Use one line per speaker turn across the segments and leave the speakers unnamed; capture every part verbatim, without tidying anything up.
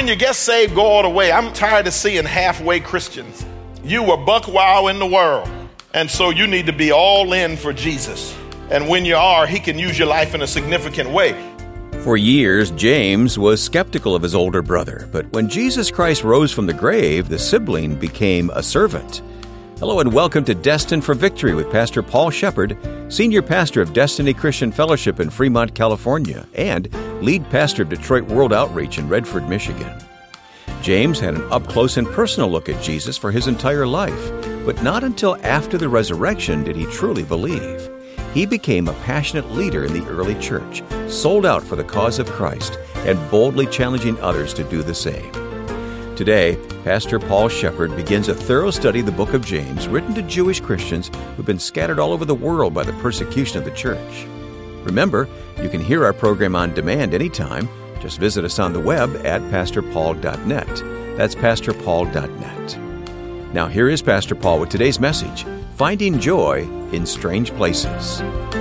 when you get saved, go all the way. I'm tired of seeing halfway Christians. You were buck wild in the world. And so you need to be all in for Jesus. And when you are, he can use your life in a significant way.
For years, James was skeptical of his older brother, but when Jesus Christ rose from the grave, the sibling became a servant. Hello and welcome to Destined for Victory with Pastor Paul Shepard, Senior Pastor of Destiny Christian Fellowship in Fremont, California, and Lead Pastor of Detroit World Outreach in Redford, Michigan. James had an up-close and personal look at Jesus for his entire life, but not until after the resurrection did he truly believe. He became a passionate leader in the early church, sold out for the cause of Christ, and boldly challenging others to do the same. Today, Pastor Paul Shepard begins a thorough study of the book of James, written to Jewish Christians who've been scattered all over the world by the persecution of the church. Remember, you can hear our program on demand anytime. Just visit us on the web at pastor paul dot net. That's pastor paul dot net. Now here is Pastor Paul with today's message, Finding Joy in Strange Places.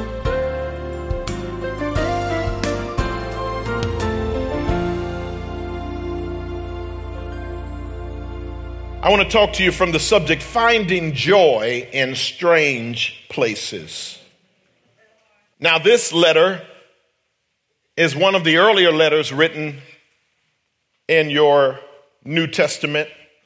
I want to talk to you from the subject, Finding Joy in Strange Places. Now, this letter is one of the earlier letters written in your New Testament.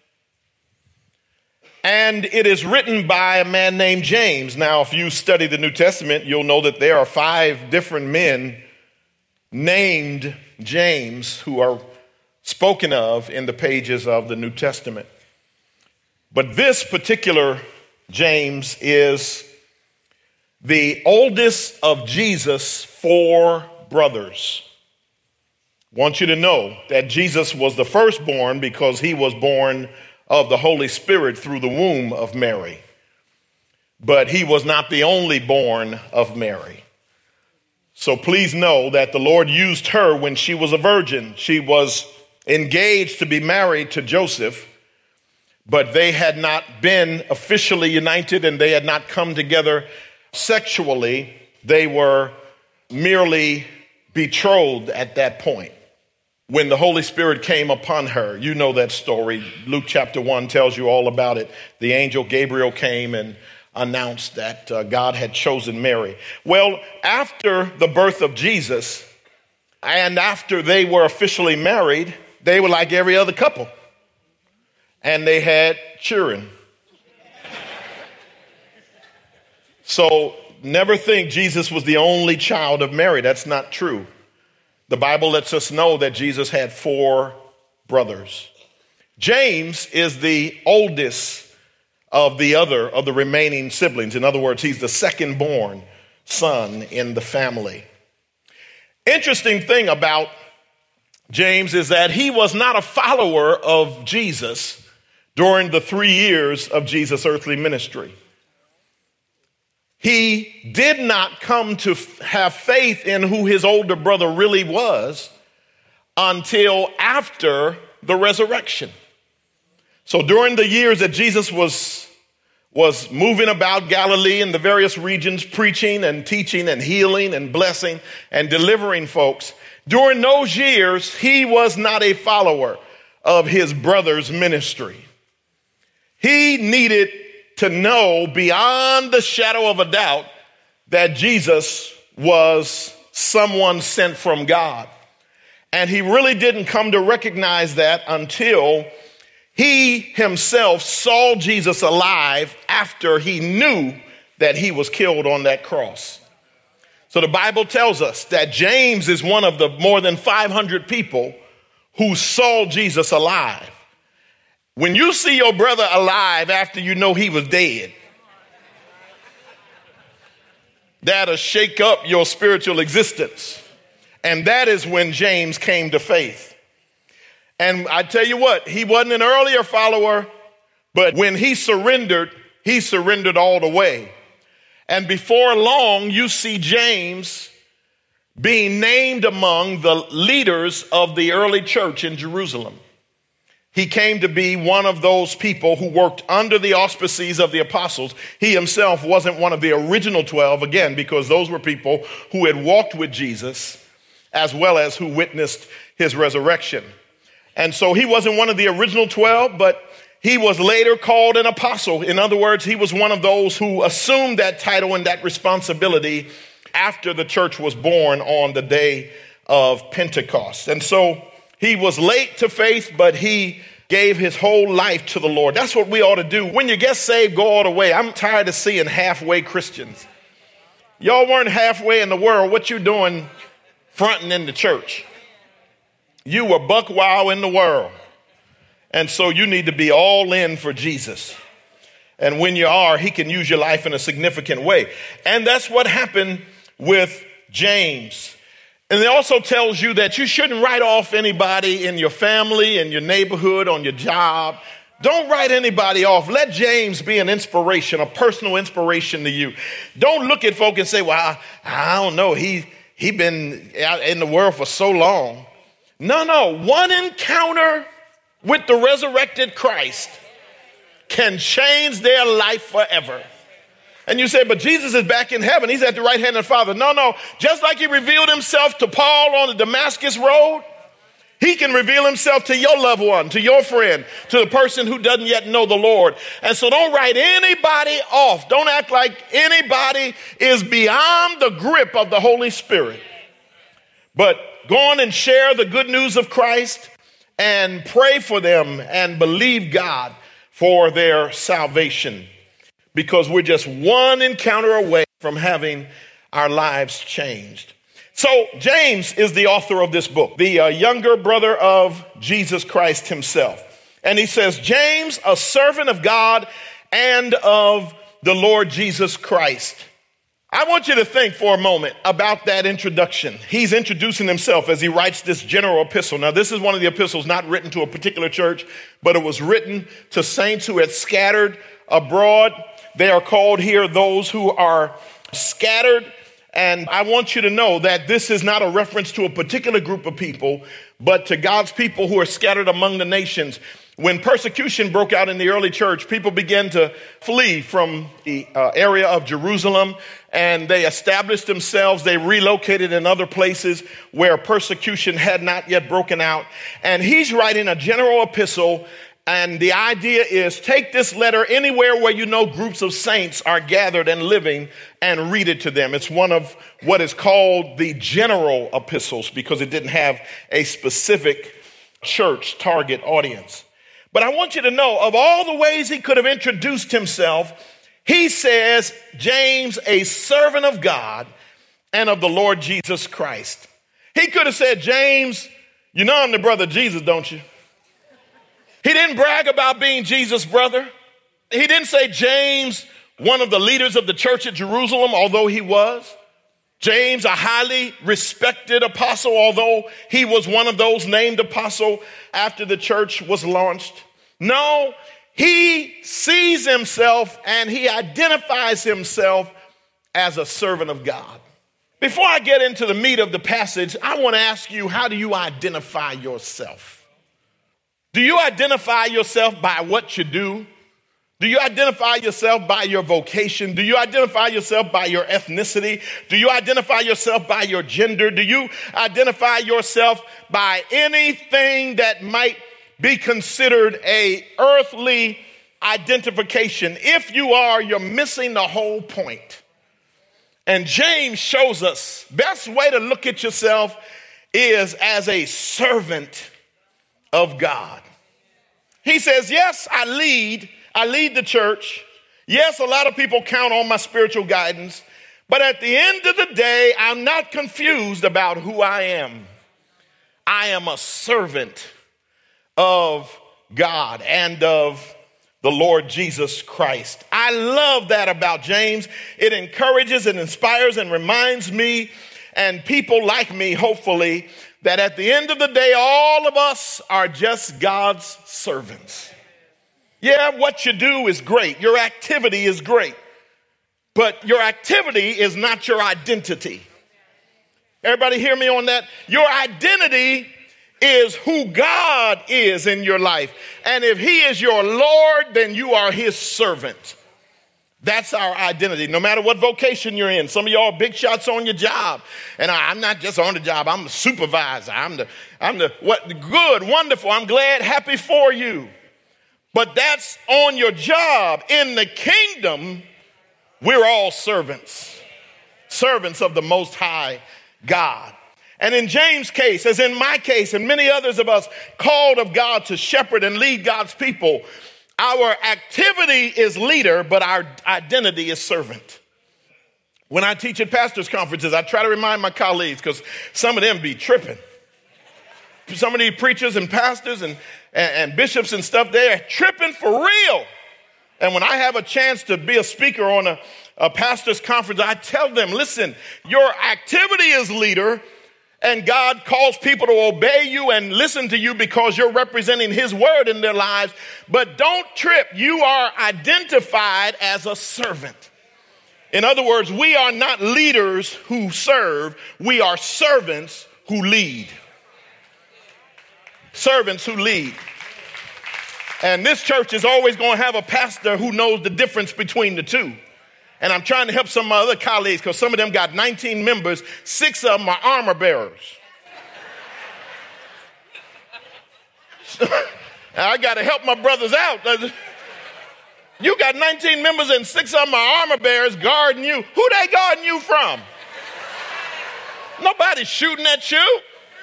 And it is written by a man named James. Now, if you study the New Testament, you'll know that there are five different men named James who are spoken of in the pages of the New Testament. But this particular James is the oldest of Jesus' four brothers. I want you to know that Jesus was the firstborn because he was born of the Holy Spirit through the womb of Mary. But he was not the only born of Mary. So please know that the Lord used her when she was a virgin. She was engaged to be married to Joseph, but they had not been officially united and they had not come together sexually. They were merely betrothed at that point. When the Holy Spirit came upon her, you know that story. Luke chapter one tells you all about it. The angel Gabriel came and announced that uh, God had chosen Mary. Well, after the birth of Jesus and after they were officially married, they were like every other couple. And they had children. So never think Jesus was the only child of Mary. That's not true. The Bible lets us know that Jesus had four brothers. James is the oldest of the other of the remaining siblings. In other words, he's the second born son in the family. Interesting thing about James is that he was not a follower of Jesus during the three years of Jesus' earthly ministry. He did not come to f- have faith in who his older brother really was until after the resurrection. So during the years that Jesus was, was moving about Galilee and the various regions, preaching and teaching and healing and blessing and delivering folks, during those years, he was not a follower of his brother's ministry. He needed to know beyond the shadow of a doubt that Jesus was someone sent from God. And he really didn't come to recognize that until he himself saw Jesus alive after he knew that he was killed on that cross. So the Bible tells us that James is one of the more than five hundred people who saw Jesus alive. When you see your brother alive after you know he was dead, that'll shake up your spiritual existence. And that is when James came to faith. And I tell you what, he wasn't an earlier follower, but when he surrendered, he surrendered all the way. And before long, you see James being named among the leaders of the early church in Jerusalem. He came to be one of those people who worked under the auspices of the apostles. He himself wasn't one of the original twelve, again, because those were people who had walked with Jesus as well as who witnessed his resurrection. And so he wasn't one of the original twelve, but he was later called an apostle. In other words, he was one of those who assumed that title and that responsibility after the church was born on the day of Pentecost. And so he was late to faith, but he gave his whole life to the Lord. That's what we ought to do. When you get saved, go all the way. I'm tired of seeing halfway Christians. Y'all weren't halfway in the world. What you doing fronting in the church? You were buck wild in the world. And so you need to be all in for Jesus. And when you are, he can use your life in a significant way. And that's what happened with James. And it also tells you that you shouldn't write off anybody in your family, in your neighborhood, on your job. Don't write anybody off. Let James be an inspiration, a personal inspiration to you. Don't look at folk and say, well, I, I don't know. He, he been out in the world for so long. No, no. One encounter with the resurrected Christ can change their life forever. And you say, but Jesus is back in heaven. He's at the right hand of the Father. No, no. Just like he revealed himself to Paul on the Damascus road, he can reveal himself to your loved one, to your friend, to the person who doesn't yet know the Lord. And so don't write anybody off. Don't act like anybody is beyond the grip of the Holy Spirit. But go on and share the good news of Christ and pray for them and believe God for their salvation, because we're just one encounter away from having our lives changed. So James is the author of this book, the uh, younger brother of Jesus Christ himself. And he says, James, a servant of God and of the Lord Jesus Christ. I want you to think for a moment about that introduction. He's introducing himself as he writes this general epistle. Now, this is one of the epistles not written to a particular church, but it was written to saints who had scattered abroad. They are called here those who are scattered. And I want you to know that this is not a reference to a particular group of people, but to God's people who are scattered among the nations. When persecution broke out in the early church, people began to flee from the uh, area of Jerusalem, and they established themselves. They relocated in other places where persecution had not yet broken out. And he's writing a general epistle. And the idea is, take this letter anywhere where you know groups of saints are gathered and living and read it to them. It's one of what is called the general epistles because it didn't have a specific church target audience. But I want you to know, of all the ways he could have introduced himself, he says, James, a servant of God and of the Lord Jesus Christ. He could have said, James, you know I'm the brother of Jesus, don't you? He didn't brag about being Jesus' brother. He didn't say James, one of the leaders of the church at Jerusalem, although he was. James, a highly respected apostle, although he was one of those named apostle after the church was launched. No, he sees himself and he identifies himself as a servant of God. Before I get into the meat of the passage, I want to ask you, how do you identify yourself? Do you identify yourself by what you do? Do you identify yourself by your vocation? Do you identify yourself by your ethnicity? Do you identify yourself by your gender? Do you identify yourself by anything that might be considered a earthly identification? If you are, you're missing the whole point. And James shows us best way to look at yourself is as a servant of God. He says, yes, I lead. I lead the church. Yes, a lot of people count on my spiritual guidance. But at the end of the day, I'm not confused about who I am. I am a servant of God and of the Lord Jesus Christ. I love that about James. It encourages and inspires and reminds me and people like me, hopefully, that at the end of the day, all of us are just God's servants. Yeah, what you do is great. Your activity is great. But your activity is not your identity. Everybody hear me on that? Your identity is who God is in your life. And if he is your Lord, then you are his servant. That's our identity, no matter what vocation you're in. Some of y'all are big shots on your job. And I, I'm not just on the job, I'm the supervisor. I'm the, I'm the, what, good, wonderful, I'm glad, happy for you. But that's on your job. In the kingdom, we're all servants. Servants of the Most High God. And in James' case, as in my case, and many others of us called of God to shepherd and lead God's people, our activity is leader, but our identity is servant. When I teach at pastors' conferences, I try to remind my colleagues, because some of them be tripping. Some of these preachers and pastors and, and, and bishops and stuff, they're tripping for real. And when I have a chance to be a speaker on a, a pastor's conference, I tell them, listen, your activity is leader, and God calls people to obey you and listen to you because you're representing his word in their lives. But don't trip. You are identified as a servant. In other words, we are not leaders who serve. We are servants who lead. Servants who lead. And this church is always going to have a pastor who knows the difference between the two. And I'm trying to help some of my other colleagues because some of them got nineteen members. Six of them are armor bearers. I got to help my brothers out. You got nineteen members and six of them are armor bearers guarding you. Who they guarding you from? Nobody's shooting at you.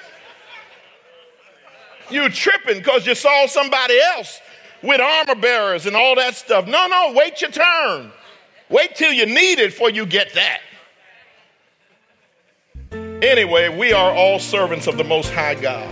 You tripping because you saw somebody else with armor bearers and all that stuff. No, no, wait your turn. Wait till you need it before you get that. Anyway, we are all servants of the Most High God.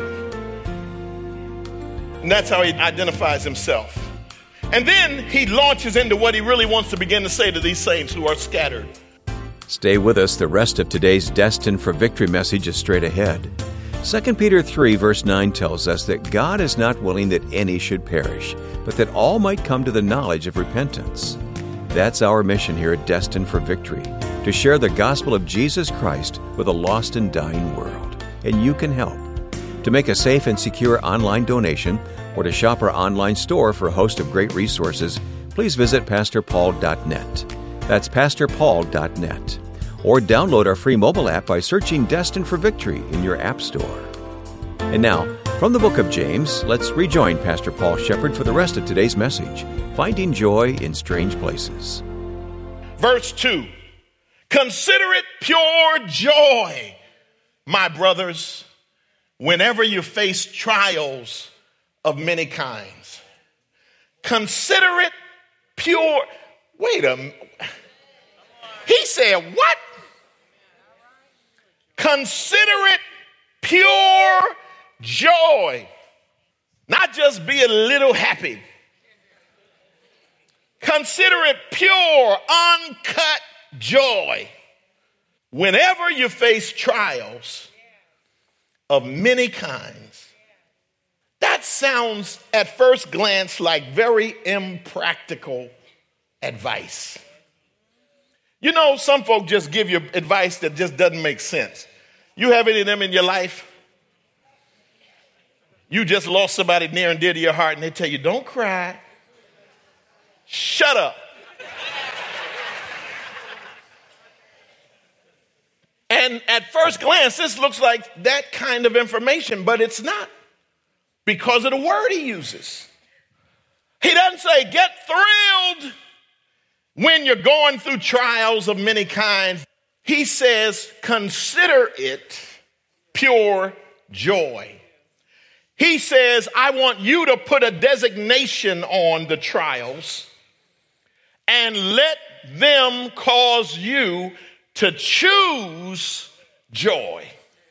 And that's how he identifies himself. And then he launches into what he really wants to begin to say to these saints who are scattered.
Stay with us. The rest of today's Destined for Victory message is straight ahead. Second Peter three verse nine tells us that God is not willing that any should perish, but that all might come to the knowledge of repentance. That's our mission here at Destined for Victory, to share the gospel of Jesus Christ with a lost and dying world. And you can help. To make a safe and secure online donation or to shop our online store for a host of great resources, please visit pastor paul dot net. That's pastor paul dot net. Or download our free mobile app by searching Destined for Victory in your app store. And now, from the book of James, let's rejoin Pastor Paul Shepherd for the rest of today's message, Finding Joy in Strange Places.
Verse two, consider it pure joy, my brothers, whenever you face trials of many kinds. Consider it pure. Wait a minute. He said, what? Consider it pure joy. Not just be a little happy. Consider it pure, uncut joy whenever you face trials of many kinds. That sounds at first glance like very impractical advice. You know, some folk just give you advice that just doesn't make sense. You have any of them in your life? You just lost somebody near and dear to your heart and they tell you, don't cry. Shut up. And at first glance, this looks like that kind of information, but it's not because of the word he uses. He doesn't say, get thrilled when you're going through trials of many kinds. He says, consider it pure joy. He says, I want you to put a designation on the trials and let them cause you to choose joy.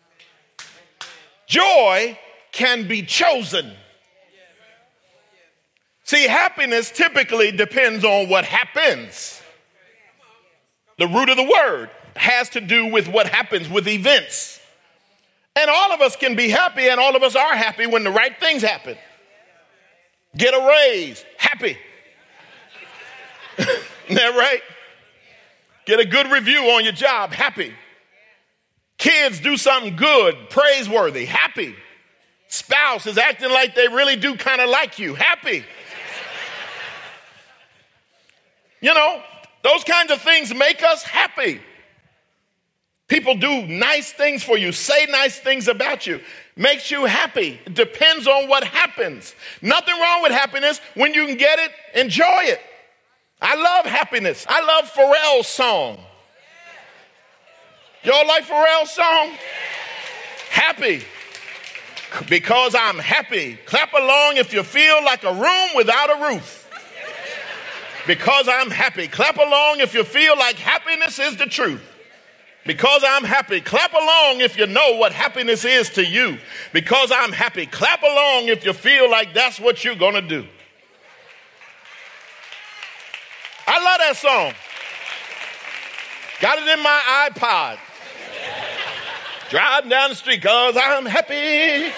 Joy can be chosen. See, happiness typically depends on what happens. The root of the word has to do with what happens with events. And all of us can be happy, and all of us are happy when the right things happen. Get a raise, happy. Isn't that right? Get a good review on your job, happy. Kids do something good, praiseworthy, happy. Spouse is acting like they really do kind of like you, happy. You know, Those kinds of things make us happy. People do nice things for you, say nice things about you, makes you happy. It depends on what happens. Nothing wrong with happiness. When you can get it, enjoy it. I love happiness. I love Pharrell's song. Y'all like Pharrell's song? Happy. Because I'm happy. Clap along if you feel like a room without a roof. Because I'm happy. Clap along if you feel like happiness is the truth. Because I'm happy. Clap along if you know what happiness is to you. Because I'm happy. Clap along if you feel like that's what you're going to do. I love that song. Got it in my iPod. Driving down the street because I'm happy.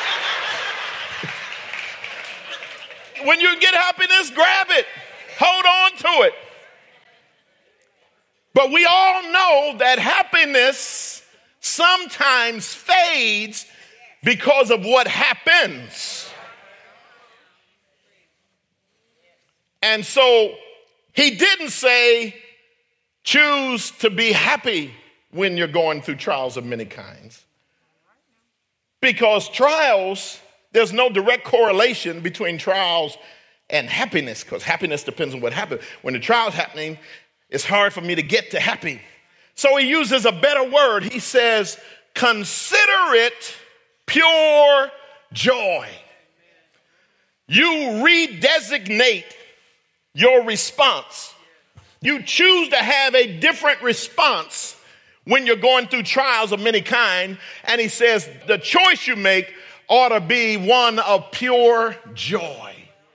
When you get happiness, grab it. Hold on to it. But we all know that happiness sometimes fades because of what happens. And so he didn't say, choose to be happy when you're going through trials of many kinds. Because trials, there's no direct correlation between trials and happiness, because happiness depends on what happens. When the trial's happening, it's hard for me to get to happy. So he uses a better word. He says, consider it pure joy. You redesignate your response. You choose to have a different response when you're going through trials of many kind. And he says the choice you make ought to be one of pure joy.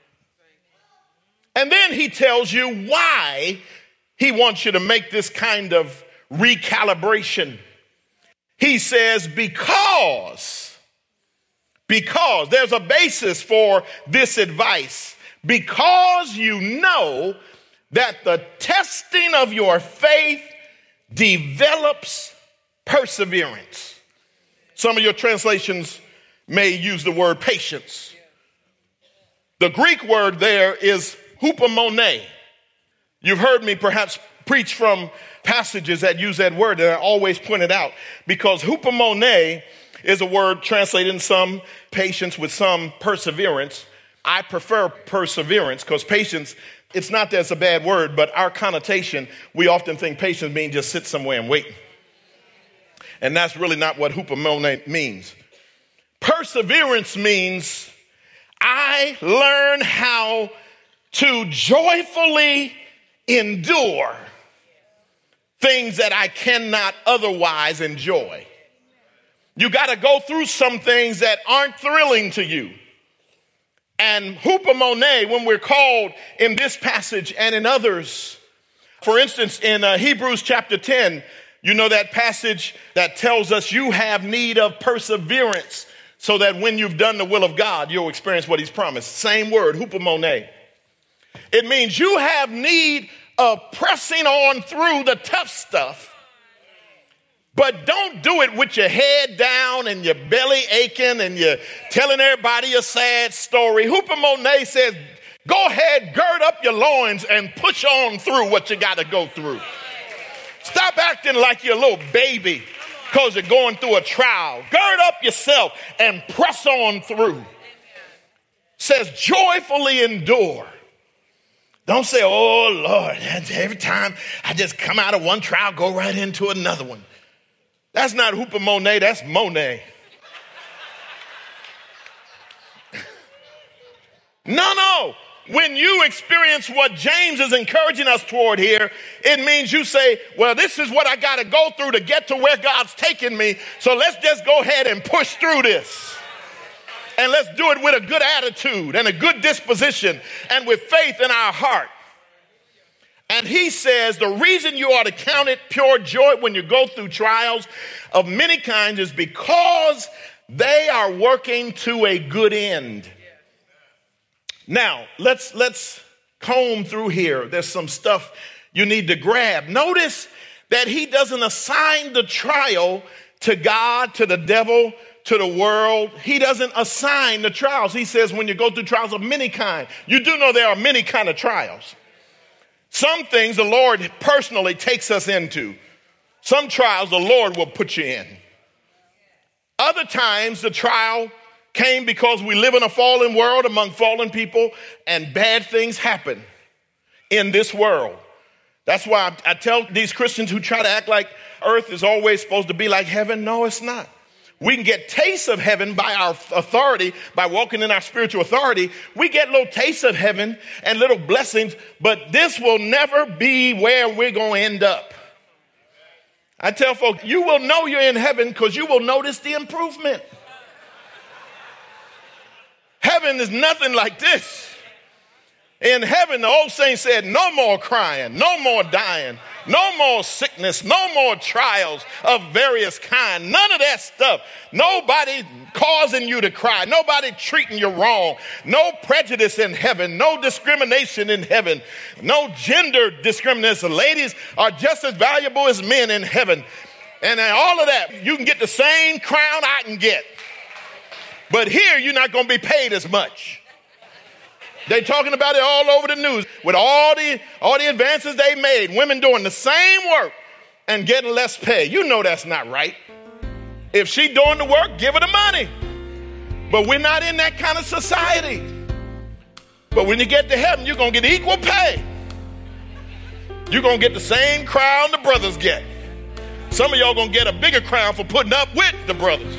And then he tells you why he wants you to make this kind of recalibration. He says, because, because there's a basis for this advice. Because you know that the testing of your faith develops perseverance. Some of your translations may use the word patience. The Greek word there is hupomone. You've heard me perhaps preach from passages that use that word, and I always point it out because hupomone is a word translated in some patience with some perseverance. I prefer perseverance because patience, it's not that it's a bad word, but our connotation, we often think patience means just sit somewhere and wait. And that's really not what hupomone means. Perseverance means I learn how to joyfully endure things that I cannot otherwise enjoy. You got to go through some things that aren't thrilling to you. And hupomone, when we're called in this passage and in others, for instance, in uh, Hebrews chapter ten, you know that passage that tells us you have need of perseverance so that when you've done the will of God, you'll experience what he's promised. Same word, hupomone. It means you have need of pressing on through the tough stuff, but don't do it with your head down and your belly aching and you're telling everybody a sad story. Hupomone says, go ahead, gird up your loins and push on through what you got to go through. Stop acting like you're a little baby because you're going through a trial. Gird up yourself and press on through. Says joyfully endure. Don't say, oh, Lord, every time I just come out of one trial, go right into another one. That's not hupomone, that's Monet. No, no. When you experience what James is encouraging us toward here, it means you say, well, this is what I got to go through to get to where God's taking me. So let's just go ahead and push through this. And let's do it with a good attitude and a good disposition and with faith in our heart. And he says the reason you ought to count it pure joy when you go through trials of many kinds is because they are working to a good end. Now, let's, let's comb through here. There's some stuff you need to grab. Notice that he doesn't assign the trial to God, to the devil, to the world. He doesn't assign the trials. He says when you go through trials of many kinds, you do know there are many kinds of trials. Some things the Lord personally takes us into. Some trials the Lord will put you in. Other times the trial came because we live in a fallen world among fallen people, and bad things happen in this world. That's why I, I tell these Christians who try to act like earth is always supposed to be like heaven. No, it's not. We can get tastes of heaven by our authority, by walking in our spiritual authority. We get little tastes of heaven and little blessings, but this will never be where we're going to end up. I tell folks, you will know you're in heaven because you will notice the improvement. Heaven is nothing like this. In heaven, the old saint said, no more crying, no more dying, no more sickness, no more trials of various kind. None of that stuff. Nobody causing you to cry. Nobody treating you wrong. No prejudice in heaven. No discrimination in heaven. No gender discrimination. Ladies are just as valuable as men in heaven. And all of that, you can get the same crown I can get. But here, you're not going to be paid as much. They're talking about it all over the news with all the all the advances they made. Women doing the same work and getting less pay. You know that's not right. If she doing the work, give her the money. But we're not in that kind of society. But when you get to heaven, you're going to get equal pay. You're going to get the same crown the brothers get. Some of y'all going to get a bigger crown for putting up with the brothers.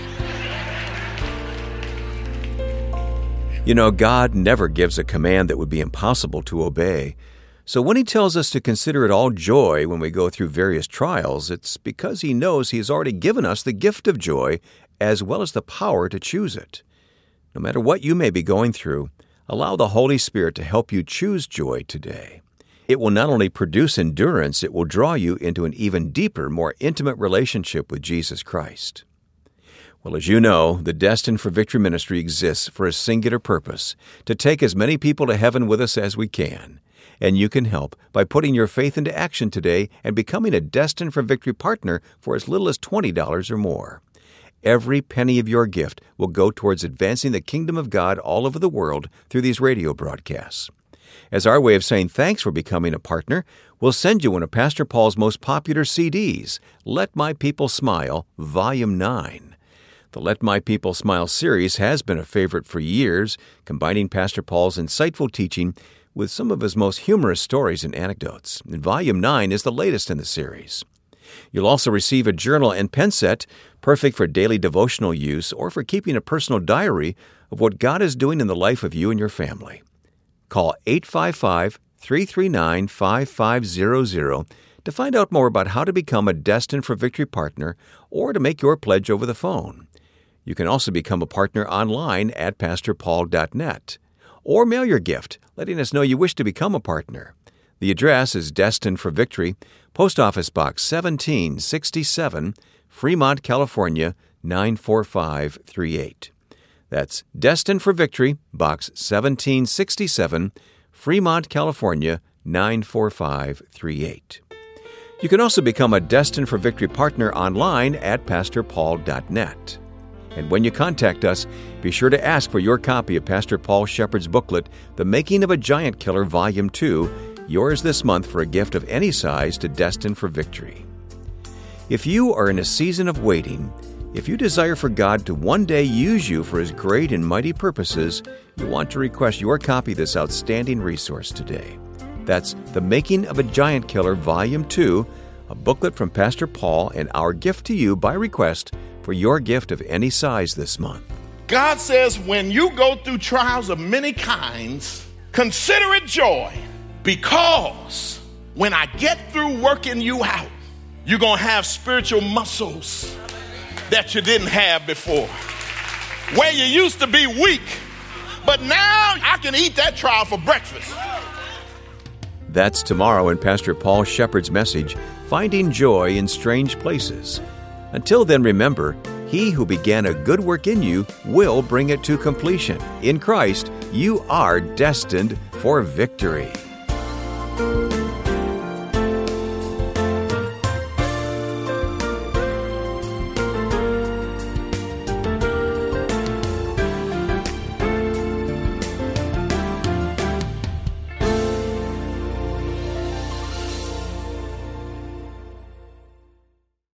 You know, God never gives a command that would be impossible to obey. So when He tells us to consider it all joy when we go through various trials, it's because He knows He has already given us the gift of joy as well as the power to choose it. No matter what you may be going through, allow the Holy Spirit to help you choose joy today. It will not only produce endurance, it will draw you into an even deeper, more intimate relationship with Jesus Christ. Well, as you know, the Destined for Victory ministry exists for a singular purpose, to take as many people to heaven with us as we can. And you can help by putting your faith into action today and becoming a Destined for Victory partner for as little as twenty dollars or more. Every penny of your gift will go towards advancing the kingdom of God all over the world through these radio broadcasts. As our way of saying thanks for becoming a partner, we'll send you one of Pastor Paul's most popular C Ds, Let My People Smile, Volume nine. The Let My People Smile series has been a favorite for years, combining Pastor Paul's insightful teaching with some of his most humorous stories and anecdotes. And Volume nine is the latest in the series. You'll also receive a journal and pen set, perfect for daily devotional use or for keeping a personal diary of what God is doing in the life of you and your family. Call eight five five, three three nine, five five zero zero to find out more about how to become a Destined for Victory partner or to make your pledge over the phone. You can also become a partner online at pastor paul dot net. Or mail your gift, letting us know you wish to become a partner. The address is Destined for Victory, Post Office Box seventeen sixty-seven, Fremont, California, nine four five three eight. That's Destined for Victory, Box seventeen sixty-seven, Fremont, California, nine four five three eight. You can also become a Destined for Victory partner online at pastor paul dot net. And when you contact us, be sure to ask for your copy of Pastor Paul Shepherd's booklet, The Making of a Giant Killer, Volume two, yours this month for a gift of any size to Destined for Victory. If you are in a season of waiting, if you desire for God to one day use you for His great and mighty purposes, you want to request your copy of this outstanding resource today. That's The Making of a Giant Killer, Volume two, a booklet from Pastor Paul and our gift to you by request for your gift of any size this month.
God says when you go through trials of many kinds, consider it joy, because when I get through working you out, you're going to have spiritual muscles that you didn't have before. Where you used to be weak, but now I can eat that trial for breakfast.
That's tomorrow in Pastor Paul Shepherd's message, Finding Joy in Strange Places. Until then, remember, He who began a good work in you will bring it to completion. In Christ, you are destined for victory.